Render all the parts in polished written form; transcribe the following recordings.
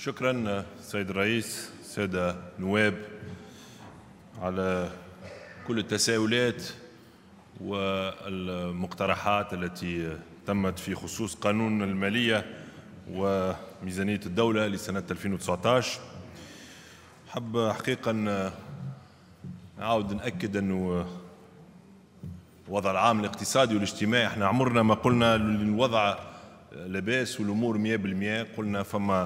شكرا سيد الرئيس، سادة نواب، على كل التساؤلات والمقترحات التي تمت في خصوص قانون المالية وميزانية الدولة لسنة 2019. حب حقيقة نعاود نأكد أنه الوضع العام الاقتصادي والاجتماعي، احنا عمرنا ما قلنا الوضع لباس والأمور 100%. قلنا فما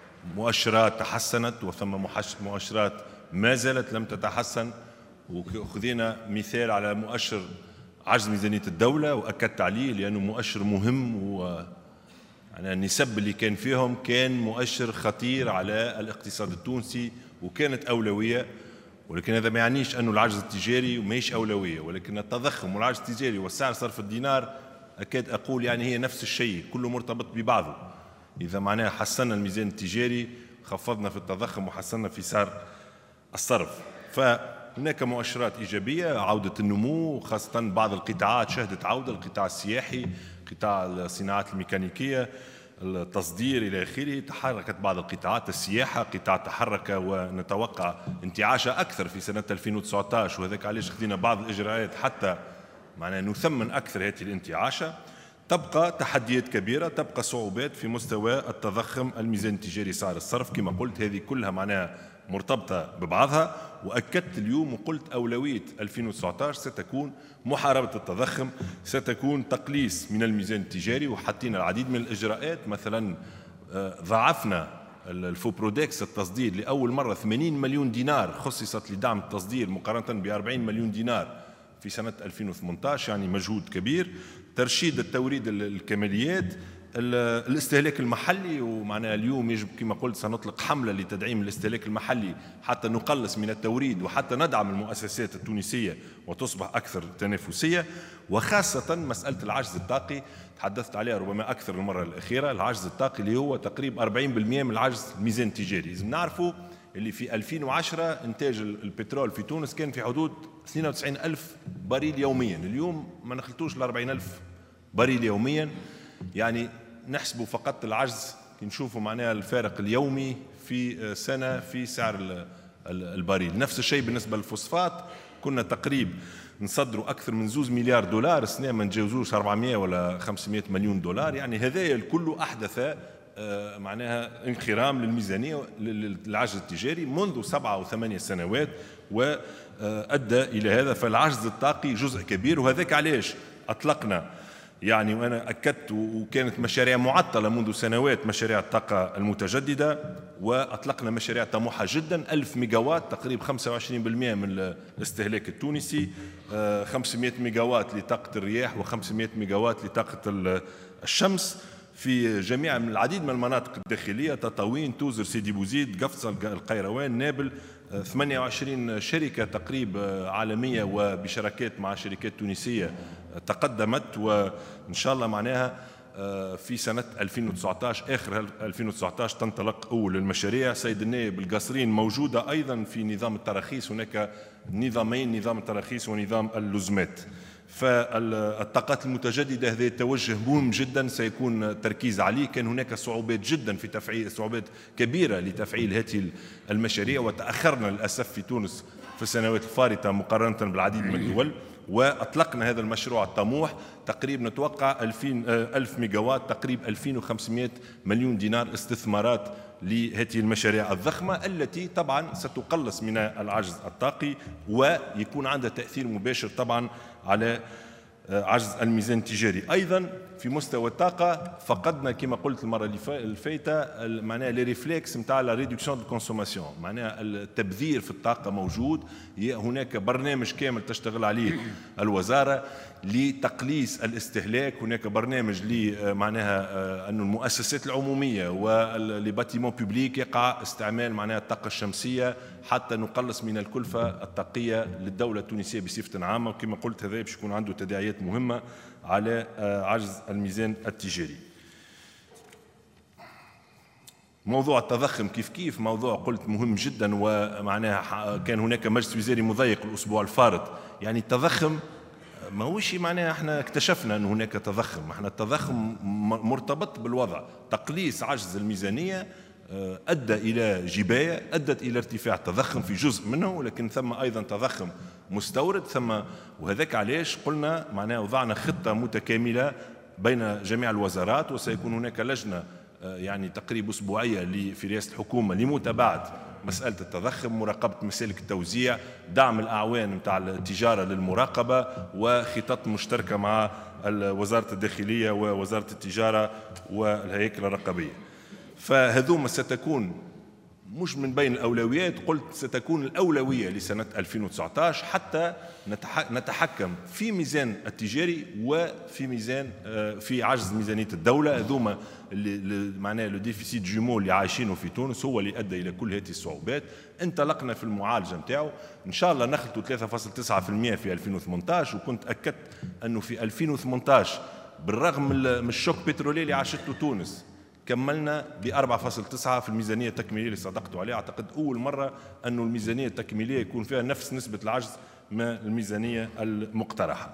مؤشرات تحسنت وثم مؤشرات ما زالت لم تتحسن، وخذينا مثال على مؤشر عجز ميزانية الدولة وأكدت عليه لأنه مؤشر مهم، النسب اللي كان فيهم كان مؤشر خطير على الاقتصاد التونسي وكانت أولوية. ولكن هذا ما يعنيش أنه العجز التجاري ماهيش أولوية، ولكن التضخم والعجز التجاري والسعر صرف الدينار أكاد أقول هي نفس الشيء، كله مرتبط ببعضه. إذا معناها حسنا الميزان التجاري خفضنا في التضخم وحسنا في سعر الصرف، فهناك مؤشرات إيجابية. عودة النمو خاصة بعض القطاعات شهدت عودة، القطاع السياحي، قطاع الصناعات الميكانيكية، التصدير إلى آخره. تحركت بعض القطاعات، السياحة قطاع تحرك ونتوقع انتعاشة أكثر في سنة 2019، وهذاك علاش خذينا بعض الإجراءات حتى نثمن أكثر هذه الانتعاشة. تبقى تحديات كبيرة، تبقى صعوبات في مستوى التضخم، الميزان التجاري، سعر الصرف. كما قلت هذه كلها مرتبطة ببعضها، وأكدت اليوم وقلت أولوية 2019 ستكون محاربة التضخم، ستكون تقليص من الميزان التجاري، وحطينا العديد من الإجراءات. مثلا ضاعفنا الفوبرودكس التصدير لأول مرة، 80 مليون دينار خصصت لدعم التصدير مقارنة ب 40 مليون دينار في سنة 2018، مجهود كبير. ترشيد التوريد الكماليات، الاستهلاك المحلي، ومعناها اليوم يجب كما قلت سنطلق حملة لتدعيم الاستهلاك المحلي حتى نقلص من التوريد وحتى ندعم المؤسسات التونسية وتصبح أكثر تنافسية. وخاصة مسألة العجز الطاقي تحدثت عليها ربما أكثر المرة الأخيرة. العجز الطاقي اللي هو تقريبا 40% من العجز الميزان التجاري. لازم نعرفوا اللي في 2010 إنتاج البترول في تونس كان في حدود 92 ألف بريل يوميا، اليوم ما نخلطوش ل 40 ألف بريل يوميا. نحسبوا فقط العجز نشوفوا الفارق اليومي في سنة في سعر البريل. نفس الشيء بالنسبة للفوسفات، كنا تقريبا نصدروا أكثر من 2 مليار دولار، السنة ما نتجاوزوش 400 ولا 500 مليون دولار. هذايا الكل أحدث انخرام للميزانية للعجز التجاري منذ 7 أو 8 سنوات، وأدى إلى هذا. فالعجز الطاقي جزء كبير، وهذاك علاش أطلقنا وأنا أكدت، وكانت مشاريع معطلة منذ سنوات، مشاريع الطاقة المتجددة، وأطلقنا مشاريع طموحة جدا. 1000 ميجاوات، تقريبا 25% من الاستهلاك التونسي، 500 ميجاوات لطاقة الرياح و500 ميجاوات لطاقة الشمس في جميع من العديد من المناطق الداخلية: تطاوين، توزر، سيدي بوزيد، قفصة، القيروان، نابل. 28 شركة تقريبا عالمية وبشراكات مع شركات تونسية تقدمت، وإن شاء الله في سنة 2019 آخر 2019 تنطلق أول المشاريع. سيد النائب، القصرين موجودة أيضا في نظام التراخيص، هناك نظامين: نظام التراخيص ونظام اللزمات. فالطاقات المتجددة هذا توجه مهم جدا سيكون التركيز عليه. كان هناك صعوبات جدا في تفعيل، صعوبات كبيرة لتفعيل هذه المشاريع، وتأخرنا للأسف في تونس في السنوات الفارطة مقارنة بالعديد من الدول. وأطلقنا هذا المشروع الطموح، تقريبا نتوقع 1000 ميجاوات، تقريبا 2500 مليون دينار استثمارات لهذه المشاريع الضخمة، التي طبعا ستقلص من العجز الطاقي ويكون عندها تأثير مباشر طبعا على عجز الميزان التجاري. أيضا في مستوى الطاقة فقدنا كما قلت المرة اللي فاتت لي ريفلكس نتاع لا ريدكسيون دو كونسوماسيون، التبذير في الطاقة موجود. هناك برنامج كامل تشتغل عليه الوزارة لتقليص الاستهلاك. هناك برنامج أن المؤسسات العمومية والباتيمون بوبليك يقع استعمال الطاقة الشمسية حتى نقلص من الكلفة الطاقية للدولة التونسية بصفة عامة. وكما قلت هذا باش يكون عنده تداعيات مهمة على عجز الميزان التجاري. موضوع التضخم كيف موضوع قلت مهم جدا، كان هناك مجلس وزاري مضيق الأسبوع الفارط. التضخم ماهوش احنا اكتشفنا أن هناك تضخم، التضخم مرتبط بالوضع. تقليص عجز الميزانية أدى إلى جباية، أدت إلى ارتفاع تضخم في جزء منه، ولكن ثم أيضا تضخم مستورد وهذاك علاش قلنا معناها وضعنا خطة متكاملة بين جميع الوزارات، وسيكون هناك لجنة يعني تقريبا أسبوعية في رئاسة الحكومة لمتابعة مسألة التضخم، مراقبة مسالك التوزيع، دعم الأعوان متاع التجارة للمراقبة، وخطط مشتركة مع وزارة الداخلية ووزارة التجارة والهياكل الرقابية. فهذوما ستكون مش من بين الأولويات، قلت ستكون الأولوية لسنة 2019 حتى نتحكم في ميزان التجاري وفي ميزان في عجز ميزانية الدولة. هذوما اللي معناها لو ديفيسيت جومو اللي عايشينه في تونس هو اللي أدى إلى كل هذه الصعوبات. انطلقنا في المعالجة نتاعو، إن شاء الله نخلطوا 3.9% في 2018، وكنت أكدت أنه في 2018 بالرغم من الشوك بترولي اللي عاشته تونس كملنا ب 4.9 في الميزانية التكميلية اللي صدقتوا عليها. أعتقد أول مرة أنه الميزانية التكميلية يكون فيها نفس نسبة العجز من الميزانية المقترحة.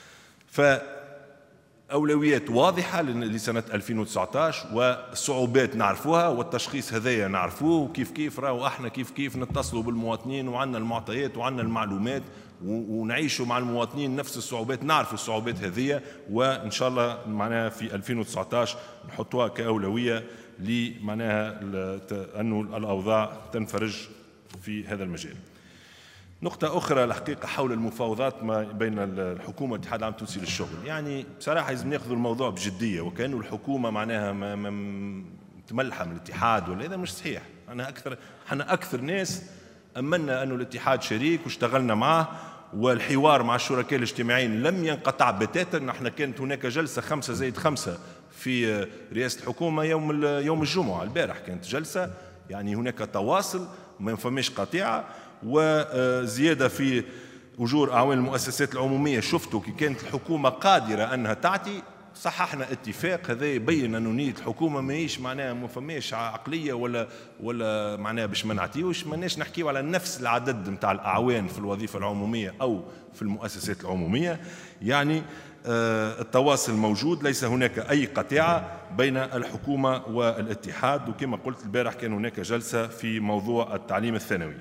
فأولويات واضحة لسنة 2019، والصعوبات نعرفوها، والتشخيص هذايا نعرفوه، وكيف كيف راهو احنا كيف نتصلوا بالمواطنين وعندنا المعطيات وعندنا المعلومات ونعيشوا مع المواطنين نفس الصعوبات، نعرف الصعوبات هذه، وإن شاء الله معناها في 2019 نحطوها كأولوية لمعناها أنه الأوضاع تنفرج في هذا المجال. نقطة أخرى الحقيقة حول المفاوضات ما بين الحكومة والاتحاد العام التونسي للشغل. يعني بصراحة لازم ناخذوا الموضوع بجدية، وكأنه الحكومة معناها تملحة من الاتحاد، ولا هذا مش صحيح. احنا أكثر ناس أمنا أنه الاتحاد شريك واشتغلنا معه، والحوار مع الشركاء الاجتماعيين لم ينقطع بتاتا. احنا كانت هناك جلسة 5+5 في رئاسة الحكومة يوم الجمعة البارح، كانت جلسة يعني هناك تواصل ما فماش قطيعة، وزيادة في أجور أعوان المؤسسات العمومية. شفتوا كي كانت الحكومة قادرة أنها تعطي، صححنا اتفاق هذا يبين أنه نية الحكومة ماهيش معناها ما فماش عقلية ولا معناها باش ما نعطيوش، ماناش نحكيو على نفس العدد نتاع الأعوان في الوظيفة العمومية أو في المؤسسات العمومية. يعني التواصل موجود، ليس هناك أي قطيعة بين الحكومة والاتحاد. وكما قلت البارح كان هناك جلسة في موضوع التعليم الثانوي.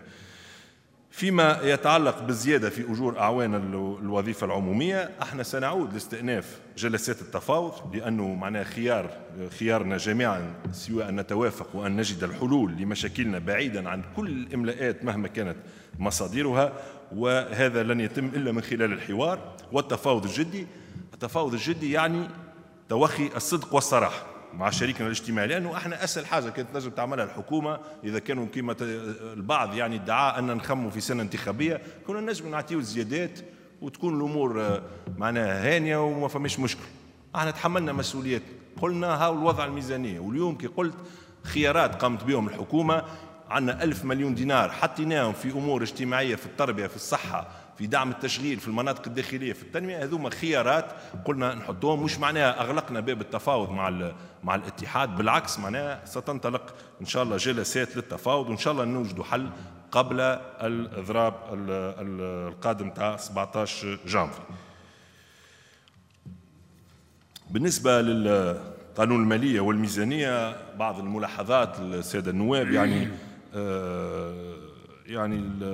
فيما يتعلق بالزيادة في أجور أعوان الوظيفة العمومية، احنا سنعود لاستئناف جلسات التفاوض، لأنه معناه خيارنا جميعا سواء أن نتوافق وأن نجد الحلول لمشاكلنا بعيدا عن كل الإملاءات مهما كانت مصادرها، وهذا لن يتم إلا من خلال الحوار والتفاوض الجدي. التفاوض الجدي يعني توخي الصدق والصراحة مع شريكنا الاجتماعي، لانه احنا اسهل حاجه كانت لازم تعملها الحكومه اذا كانوا كما البعض يعني ادعاء ان نخموا في سنه انتخابيه، كنا نجم نعطيو الزيادات وتكون الامور معناها هانيه وما فماش مشكل. احنا تحملنا مسؤوليات، قلنا هاو الوضع الميزانيه، واليوم كي قلت خيارات قامت بهم الحكومه، عندنا 1000 مليون دينار حطيناهم في امور اجتماعيه، في التربيه، في الصحه، في دعم التشغيل، في المناطق الداخليه، في التنميه. هذوما خيارات قلنا نحطوهم، مش معناها اغلقنا باب التفاوض مع الاتحاد، بالعكس معناها ستنطلق ان شاء الله جلسات للتفاوض، وان شاء الله نوجدوا حل قبل الاضراب القادم تاع 17 جانفي. بالنسبه للقانون الماليه والميزانيه بعض الملاحظات الساده النواب. يعني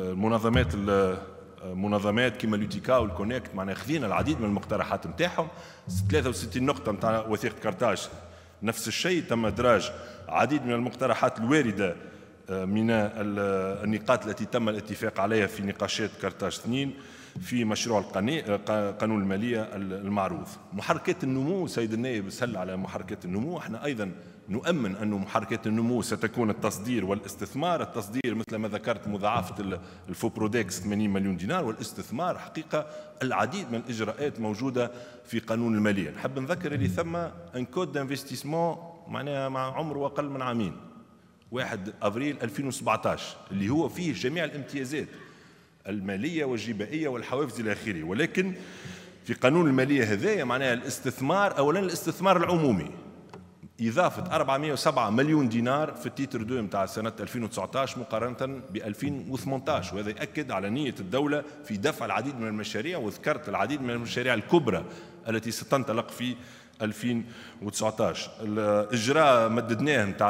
المنظمات كما لوتيكا والكونيكت معناها خذينا العديد من المقترحات نتاعهم. 63 نقطه نتاع وثيقه كارتاج نفس الشيء، تم ادراج عديد من المقترحات الوارده من النقاط التي تم الاتفاق عليها في نقاشات كارتاج 2 في مشروع قانون الماليه المعروض. محركات النمو، سيد النائب سأل على محركات النمو، احنا ايضا نؤمن أن محركات النمو ستكون التصدير والاستثمار. التصدير مثل ما ذكرت مضاعفة الفوبرودكس 80 مليون دينار، والاستثمار حقيقة العديد من الإجراءات موجودة في قانون المالية. نحب نذكر اللي ثم ان كود دانفستيسمون معناها مع عمره أقل من عامين، 1 أبريل 2017، اللي هو فيه جميع الامتيازات المالية والجبائية والحوافز إلى آخره. ولكن في قانون المالية هذايا معناها الاستثمار، أولا الاستثمار العمومي إضافة 407 مليون دينار في التيتر 2 متاع سنة 2019 مقارنة ب 2018، وهذا يؤكد على نية الدولة في دفع العديد من المشاريع، وذكرت العديد من المشاريع الكبرى التي ستنطلق في 2019. الإجراء مددناه نتاع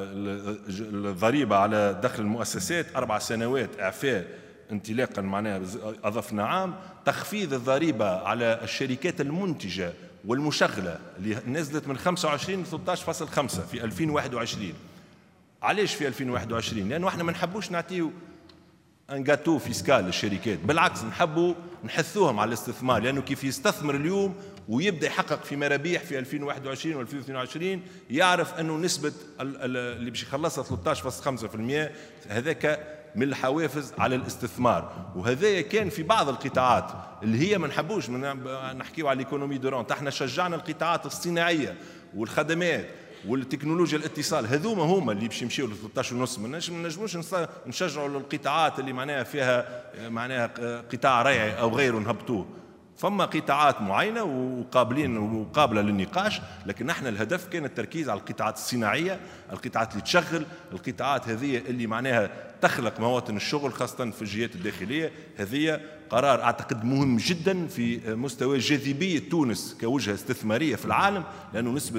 الضريبة على دخل المؤسسات 4 سنوات إعفاء انطلاقا، معناها أضفنا عام. تخفيض الضريبة على الشركات المنتجة والمشغلة اللي نزلت من 25 ل 13.5 في 2021. علاش في 2021؟ لأنه احنا ما نحبوش نعطيو ان جاتو فيسكال للشركات، بالعكس نحبوا نحثوهم على الاستثمار، لانه كيف يستثمر اليوم ويبدا يحقق في مرابيح في 2021 و 2022 يعرف انه نسبه اللي باش يخلصها 13.5% هذاك من الحوافز على الاستثمار. وهذا كان في بعض القطاعات اللي هي ما نحبوش نحكيو على الايكونومي دورونت، احنا شجعنا القطاعات الصناعيه والخدمات والتكنولوجيا الاتصال، هذوما هما اللي باش يمشيو ل 13.5. ما نجموش نشجعوا القطاعات اللي معناها فيها معناها قطاع ريعي او غيره نهبطوه. فما قطاعات معينه وقابلين وقابله للنقاش، لكن احنا الهدف كان التركيز على القطاعات الصناعيه، القطاعات اللي تشغل، القطاعات هذه اللي معناها تخلق مواطن الشغل خاصه في الجهات الداخليه. هذه قرار اعتقد مهم جدا في مستوى جاذبيه تونس كوجهه استثماريه في العالم، لانه نسبه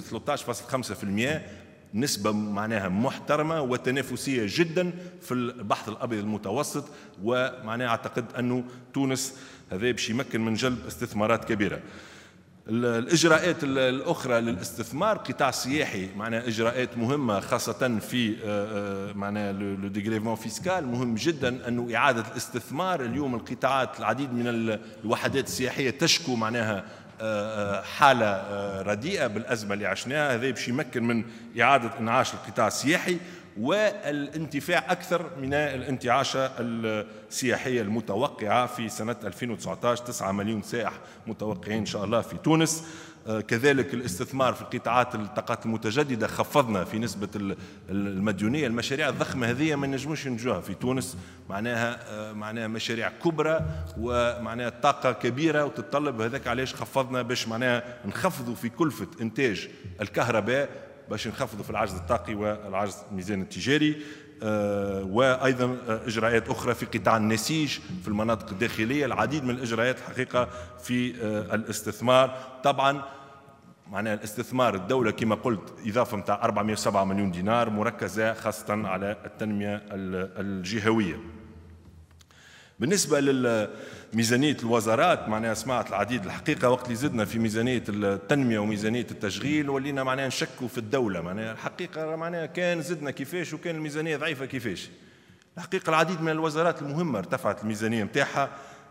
13.5% نسبة معناها محترمة وتنافسية جدا في البحث الأبيض المتوسط، ومعناها أعتقد أنه تونس هذا باش يمكن من جلب استثمارات كبيرة. الإجراءات الأخرى للاستثمار، قطاع سياحي معناها إجراءات مهمة خاصة في معناها لو ديغريفمون فيسكال. مهم جدا أنه إعادة الاستثمار. اليوم القطاعات العديد من الوحدات السياحية تشكو معناها حالة رديئة بالأزمة اللي عشناها، هذا باش يمكن من إعادة إنعاش القطاع السياحي والانتفاع أكثر من الانتعاشة السياحية المتوقعة في سنة 2019. 9 مليون سائح متوقعين إن شاء الله في تونس. كذلك الاستثمار في القطاعات الطاقات المتجددة، خفضنا في نسبة المديونية. المشاريع الضخمة هذه ما نجموش ننجوها في تونس، معناها مشاريع كبرى ومعناها طاقة كبيرة وتتطلب، هذاك علاش خفضنا باش معناها نخفضوا في كلفة إنتاج الكهرباء، باش نخفضوا في العجز الطاقي والعجز الميزان التجاري. وأيضا إجراءات أخرى في قطاع النسيج في المناطق الداخلية. العديد من الإجراءات الحقيقة في الاستثمار. طبعا معناها الاستثمار الدولة كما قلت إضافة متاع 407 مليون دينار مركزة خاصة على التنمية الجهوية. بالنسبة لميزانية الوزارات معناها سمعت العديد الحقيقة، وقت اللي زدنا في ميزانية التنمية وميزانية التشغيل ولينا معناها نشكوا في الدولة. معناها الحقيقة معناها كان زدنا كيفاش وكان الميزانية ضعيفة كيفاش. الحقيقة العديد من الوزارات المهمة ارتفعت الميزانية متاعها.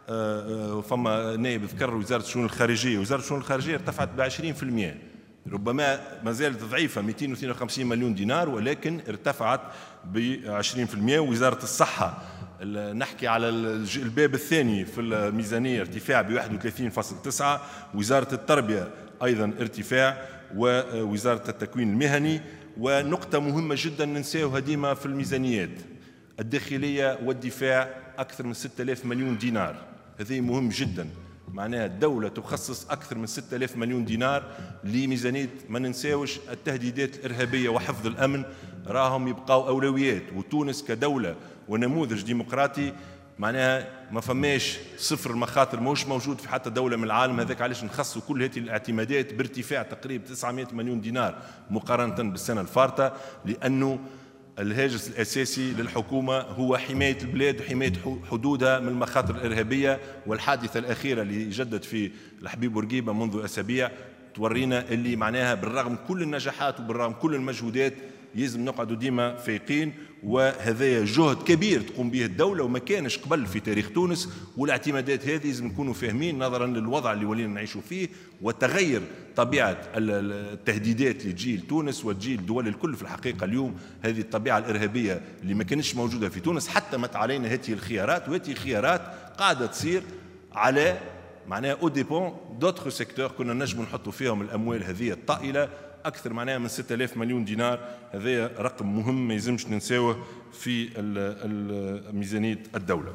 فما نائب ذكر وزارة الشؤون الخارجية، وزارة الشؤون الخارجية ارتفعت ب20%، ربما ما زالت ضعيفة 252 مليون دينار ولكن ارتفعت ب20%. وزارة الصحة نحكي على الباب الثاني في الميزانية ارتفاع ب31.9. وزارة التربية أيضا ارتفاع، ووزارة التكوين المهني. ونقطة مهمة جدا ننساوها ديما في الميزانيات، الداخلية والدفاع أكثر من 6000 مليون دينار. هذه مهم جدا، معناها الدولة تخصص أكثر من 6000 مليون دينار لميزانية. ما ننساوش التهديدات الإرهابية وحفظ الأمن راهم يبقاو أولويات، وتونس كدولة ونموذج ديمقراطي معناها ما فماش صفر المخاطر، موش موجود في حتى دولة من العالم. هذاك علاش نخصوا كل هذه الاعتمادات بارتفاع تقريبا 900 مليون دينار مقارنة بالسنة الفارطة، لأنه الهاجس الأساسي للحكومة هو حماية البلاد وحماية حدودها من المخاطر الإرهابية. والحادثة الأخيرة اللي جدت في الحبيب بورقيبة منذ أسابيع تورينا اللي معناها بالرغم كل النجاحات وبالرغم كل المجهودات يلزم نقعدوا ديما فايقين، وهذا جهد كبير تقوم به الدولة وما كانش قبل في تاريخ تونس. والاعتمادات هذه لازم نكونوا فاهمين نظرا للوضع اللي ولينا نعيشوا فيه وتغير طبيعة التهديدات اللي تجي لتونس وتجي للدول الكل. في الحقيقة اليوم هذه الطبيعة الإرهابية اللي ما كانتش موجودة في تونس حتى مت علينا هذه الخيارات، وهذه الخيارات قاعدة تصير على معناها او ديبون دوتر سيكتور كنا نجم نحطوا فيهم الأموال هذه الطائلة أكثر معناها من 6000 مليون دينار. هذا رقم مهم ما يلزمش ننساوه في ميزانية الدولة.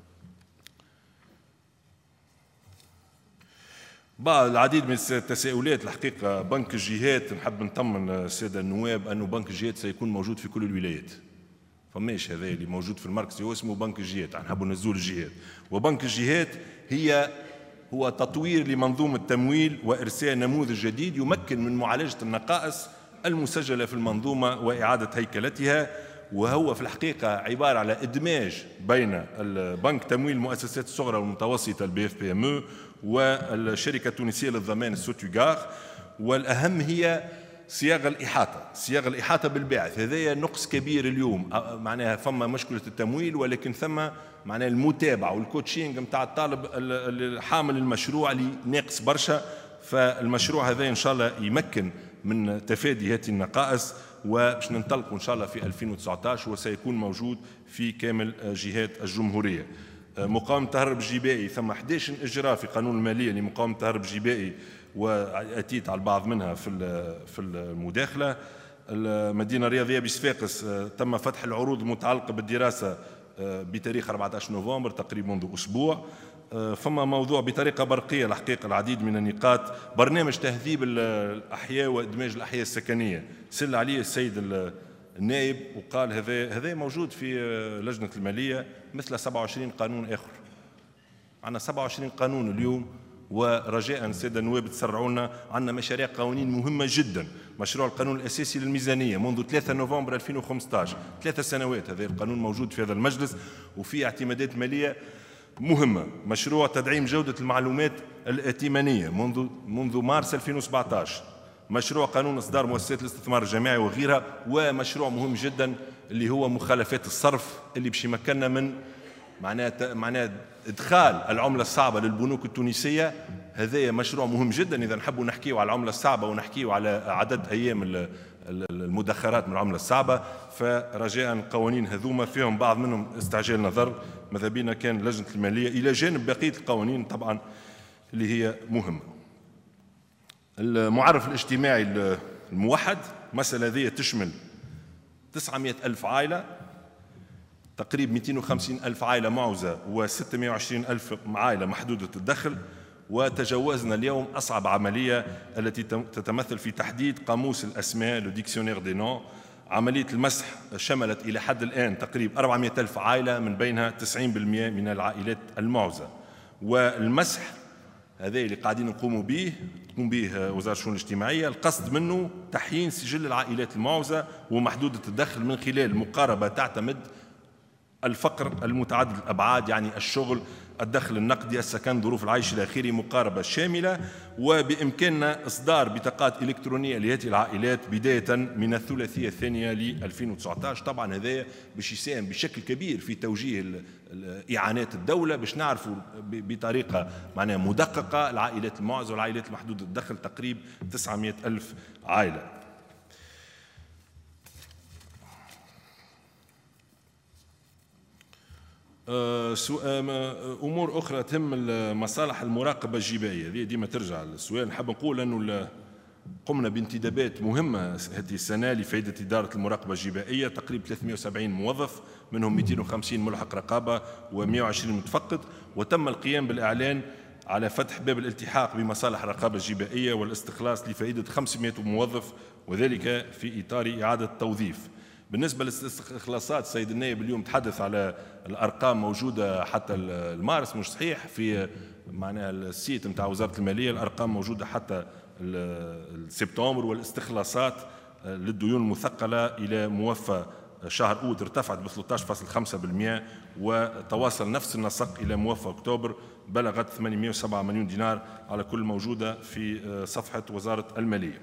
بعض العديد من التساؤلات الحقيقة. بنك الجهات، نحب نطمن السادة النواب أنه بنك الجهات سيكون موجود في كل الولايات. فماش هذا اللي موجود في المركز هو اسمه بنك الجهات، نحبوا نزول الجهات. وبنك الجهات هي هو تطوير لمنظومة التمويل وإرساء نموذج جديد يمكن من معالجة النقائص المسجلة في المنظومة وإعادة هيكلتها، وهو في الحقيقة عبارة على إدماج بين البنك تمويل المؤسسات الصغرى والمتوسطة البي اف بي ام او والشركة التونسية للضمان السوتوغار. والأهم هي صياغة الإحاطة بالباعث. هذا نقص كبير اليوم، معناها فما مشكلة التمويل ولكن ثم معناها المتابعة والكوتشينج نتاع الطالب حامل المشروع اللي ناقص برشا. فالمشروع هذا إن شاء الله يمكن من تفادي هذه النقائص، وباش ننطلقوا إن شاء الله في 2019 وسيكون موجود في كامل جهات الجمهورية. مقاومة التهرب الجبائي، ثم 11 إجراء في قانون المالية لمقاومة التهرب الجبائي وأتيت على البعض منها في المداخلة. المدينة الرياضية بصفاقس تم فتح العروض المتعلقة بالدراسة بتاريخ 14 نوفمبر تقريبا منذ أسبوع. فما موضوع بطريقة برقية الحقيقة العديد من النقاط. برنامج تهذيب الأحياء وإدماج الأحياء السكنية سل عليه السيد النائب وقال هذا موجود في لجنة المالية مثل 27 قانون آخر. عندنا 27 قانون اليوم، ورجاء السادة النواب تسرعوا لنا، عندنا مشاريع قوانين مهمة جدا. مشروع القانون الأساسي للميزانية منذ 3 نوفمبر 2015، 3 سنوات هذا القانون موجود في هذا المجلس وفيه اعتمادات مالية مهمة. مشروع تدعيم جودة المعلومات الائتمانية منذ مارس 2017. مشروع قانون إصدار مؤسسات الاستثمار الجماعي وغيرها. ومشروع مهم جدا اللي هو مخالفات الصرف اللي باش يمكننا من معناها إدخال العملة الصعبة للبنوك التونسية. هذا مشروع مهم جدا إذا نحبوا نحكيوا على العملة الصعبة ونحكيوا على عدد أيام المدخرات من العملة الصعبة. فرجاء القوانين هذوما فيهم بعض منهم استعجال نظر، ماذا بينا كان لجنة المالية إلى جانب بقية القوانين طبعا اللي هي مهمة. المعرف الاجتماعي الموحد، مسألة هذه تشمل 900 ألف عائلة، تقريبا 250 ألف عائلة معوزة و620 ألف عائلة محدودة الدخل. وتجاوزنا اليوم أصعب عملية التي تتمثل في تحديد قاموس الأسماء لو ديكسيونير دي نون. عملية المسح شملت إلى حد الآن تقريبا 400 ألف عائلة، من بينها 90% من العائلات المعوزة. والمسح هذا اللي قاعدين نقوم به وزارة الشؤون الاجتماعية، القصد منه تحيين سجل العائلات المعوزة ومحدودة الدخل من خلال مقاربة تعتمد الفقر المتعدد الأبعاد، يعني الشغل، الدخل النقدي، السكن، ظروف العيش إلى آخره، مقاربة شاملة. وبإمكاننا إصدار بطاقات إلكترونية لهذه العائلات بداية من الثلاثية الثانية ل 2019. طبعا هذا باش يساهم بشكل كبير في توجيه إعانات الدولة باش نعرفوا بطريقة معناها مدققة العائلات المعوزة والعائلات المحدودة الدخل، تقريبا 900 ألف عائلة. أمور أخرى تهم مصالح المراقبة الجبائية، هذه ديما ترجع للسؤال. نحب نقول أنه قمنا بانتدابات مهمة هذه السنة لفائدة إدارة المراقبة الجبائية، تقريبا 370 موظف، منهم 250 ملحق رقابة و120 متفقد. وتم القيام بالإعلان على فتح باب الالتحاق بمصالح الرقابة الجبائية والاستخلاص لفائدة 500 موظف، وذلك في إطار إعادة التوظيف. بالنسبة للاستخلاصات السيد النائب اليوم تحدث على الأرقام موجودة حتى المارس، مش صحيح في معناها السيت نتاع وزارة المالية الأرقام موجودة حتى سبتمبر. والاستخلاصات للديون المثقلة إلى موفى شهر أوت ارتفعت ب 13.5%، وتواصل نفس النسق إلى موفى أكتوبر بلغت 807 مليون دينار على كل موجودة في صفحة وزارة المالية.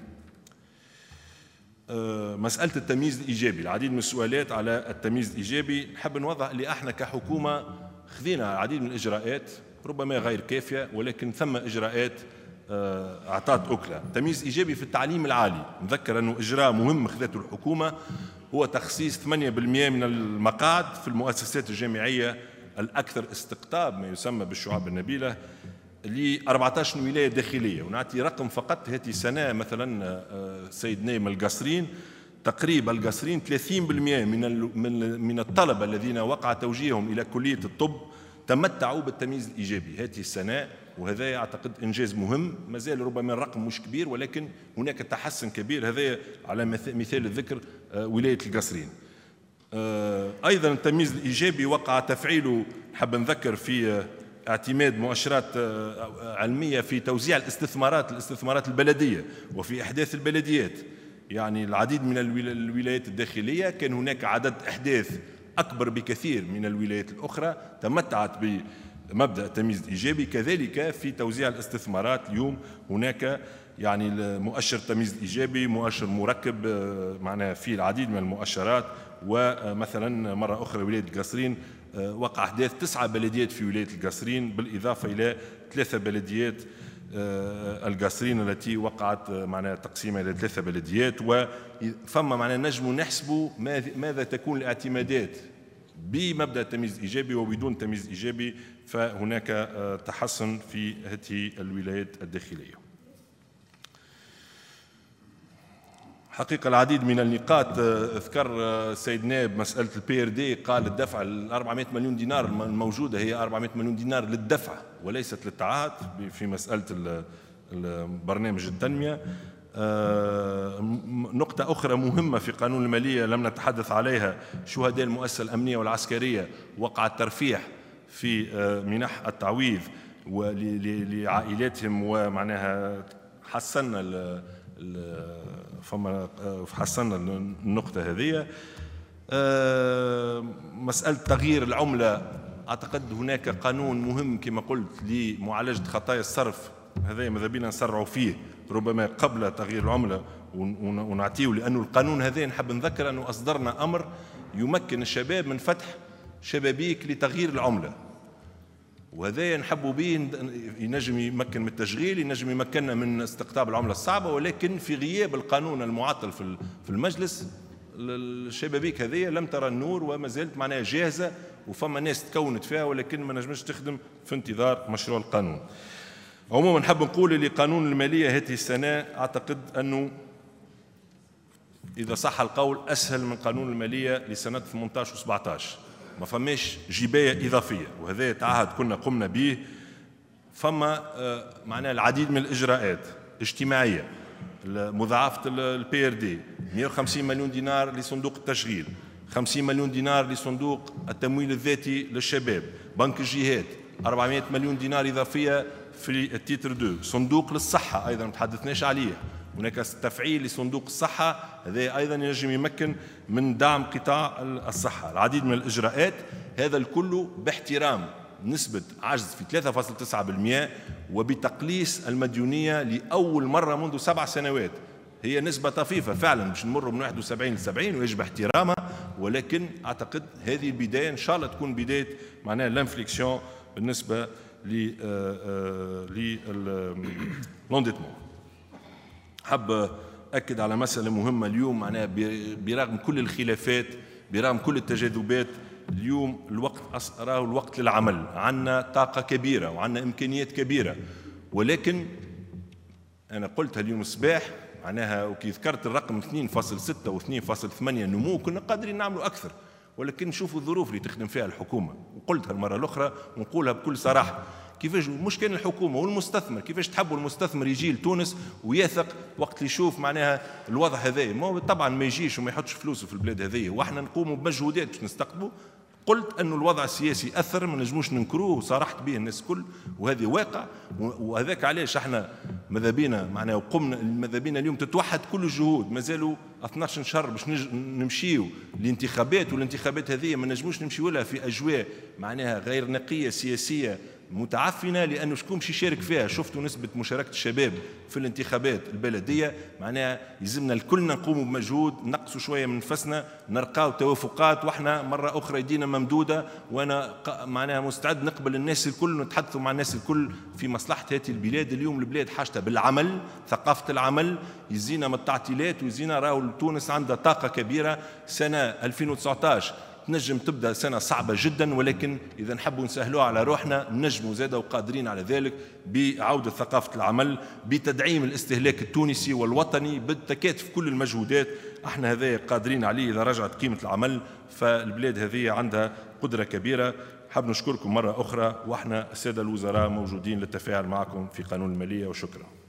مسألة التمييز الإيجابي، العديد من السؤالات على التمييز الإيجابي. نحب نوضح اللي احنا كحكومة خذينا العديد من الإجراءات ربما غير كافية، ولكن ثم إجراءات أعطت أكلة. تمييز إيجابي في التعليم العالي، نذكر أنه إجراء مهم خذته الحكومة هو تخصيص 8% من المقاعد في المؤسسات الجامعية الأكثر استقطاب، ما يسمى بالشعاب النبيلة، ل 14 ولاية داخلية. ونعطي رقم فقط هذه السنة، مثلا سيد نايم القصرين، تقريبا القصرين 30% من الطلبة الذين وقع توجيههم إلى كلية الطب تمتعوا بالتمييز الإيجابي هذه السنة، وهذا أعتقد إنجاز مهم. ما زال ربما الرقم مش كبير، ولكن هناك تحسن كبير. هذا على مثال الذكر ولاية القصرين. أيضا التمييز الإيجابي وقع تفعيله، نحب نذكر في اعتماد مؤشرات علمية في توزيع الاستثمارات البلدية وفي إحداث البلديات. يعني العديد من الولايات الداخلية كان هناك عدد إحداث أكبر بكثير من الولايات الأخرى تمتعت بمبدأ التمييز الإيجابي. كذلك في توزيع الاستثمارات اليوم هناك يعني مؤشر تمييز إيجابي، مؤشر مركب معناها في العديد من المؤشرات. ومثلا مرة أخرى ولاية القصرين وقع أحداث 9 بلديات في ولاية القصرين بالإضافة إلى 3 بلديات القصرين التي وقعت معناها تقسيمها إلى 3 بلديات. وفما معناها نجم نحسبوا ماذا تكون الاعتمادات بمبدأ التمييز الإيجابي وبدون تمييز إيجابي، فهناك تحسن في هذه الولايات الداخلية. حقيقة العديد من النقاط ذكر السيد نائب مسألة البي ار دي، قال الدفع ال 400 مليون دينار الموجودة هي 400 مليون دينار للدفع وليست للتعهد في مسألة برنامج التنمية. نقطة أخرى مهمة في قانون المالية لم نتحدث عليها، شهداء المؤسسة الأمنية والعسكرية وقع الترفيح في منح التعويض لعائلاتهم، ومعناها حسنا حسنا النقطة هذه. مسألة تغيير العملة، أعتقد هناك قانون مهم كما قلت لمعالجة خطايا الصرف، هذا ماذا بينا نسرعوا فيه ربما قبل تغيير العملة ونعطيه، لأنه القانون هذا نحب نذكر أنه أصدرنا أمر يمكن الشباب من فتح شبابيك لتغيير العملة، وهذا نحبوا به ينجم يمكن من التشغيل، ينجم يمكننا من استقطاب العملة الصعبة. ولكن في غياب القانون المعطل في المجلس الشبابيك هذه لم ترى النور وما زالت معناها جاهزة، وفما ناس تكونت فيها ولكن ما نجمش تخدم في انتظار مشروع القانون. عموما نحب نقول اللي قانون المالية هذه السنة أعتقد أنه إذا صح القول أسهل من قانون المالية لسنة 18 و 17. ما فماش جباية إضافية، وهذا تعهد كنا قمنا به. فما معناها العديد من الإجراءات اجتماعية، مضاعفة البي ار دي، 150 مليون دينار لصندوق التشغيل، 50 مليون دينار لصندوق التمويل الذاتي للشباب، بنك الجهات 400 مليون دينار إضافية في التيتر 2، صندوق للصحة أيضا ما تحدثناش عليه، هناك تفعيل لصندوق الصحة، هذا أيضا ينجم يمكن من دعم قطاع الصحة. العديد من الإجراءات، هذا الكل باحترام نسبة عجز في 3.9% وبتقليص المديونية لأول مرة منذ 7 سنوات. هي نسبة طفيفة فعلا، مش نمر من 71 ل 70 ويجب احترامها، ولكن أعتقد هذه البداية إن شاء الله تكون بداية معناها لانفليكسيون بالنسبة للانديتمون. حاب أكد على مسألة مهمة اليوم، معناها برغم كل الخلافات، برغم كل التجاذبات، اليوم الوقت راه الوقت للعمل. عندنا طاقة كبيرة وعندنا إمكانيات كبيرة، ولكن أنا قلتها اليوم الصباح معناها وكي ذكرت الرقم 2.6 و 2.8 نمو، كنا قادرين نعملوا أكثر، ولكن نشوفوا الظروف اللي تخدم فيها الحكومة. وقلتها المرة الأخرى ونقولها بكل صراحة، كيفاش مش كان الحكومة والمستثمر، كيفاش تحبوا المستثمر يجي لتونس ويثق وقت اللي يشوف معناها الوضع هذا؟ طبعا ما يجيش وما يحطش فلوسه في البلاد هذه، واحنا نقوموا بمجهودات باش نستقطبوا. قلت أنه الوضع السياسي أثر، ما نجموش ننكروه وصارحت به الناس الكل، وهذه واقع. وهذاك علاش احنا ماذا بينا معناها وقمنا ماذا بينا اليوم تتوحد كل الجهود. مازالوا 12 شهر باش نمشيو لانتخابات، والانتخابات هذه ما نجموش نمشيو لها في أجواء معناها غير نقية سياسية متعفنة، لأنه شكون باش يشارك فيها؟ شفتوا نسبة مشاركة الشباب في الانتخابات البلدية، معناها يلزمنا الكلنا نقوموا بمجهود، نقصوا شوية من نفسنا، نرقاو توافقات، واحنا مرة أخرى يدينا ممدودة، وأنا معناها مستعد نقبل الناس الكل ونتحدثوا مع الناس الكل في مصلحة هذه البلاد. اليوم البلاد حاجتها بالعمل، ثقافة العمل، يزينا من التعطيلات ويزينا راهو تونس عندها طاقة كبيرة. سنة 2019 تنجم تبدا سنه صعبه جدا، ولكن اذا نحبوا نسهلوها على روحنا نجموا زاده وقادرين على ذلك بعوده ثقافه العمل، بتدعيم الاستهلاك التونسي والوطني، بالتكاتف كل المجهودات احنا هذا قادرين عليه. اذا رجعت قيمه العمل فالبلاد هذه عندها قدره كبيره. حاب نشكركم مره اخرى، واحنا الساده الوزراء موجودين للتفاعل معكم في قانون الماليه، وشكرا.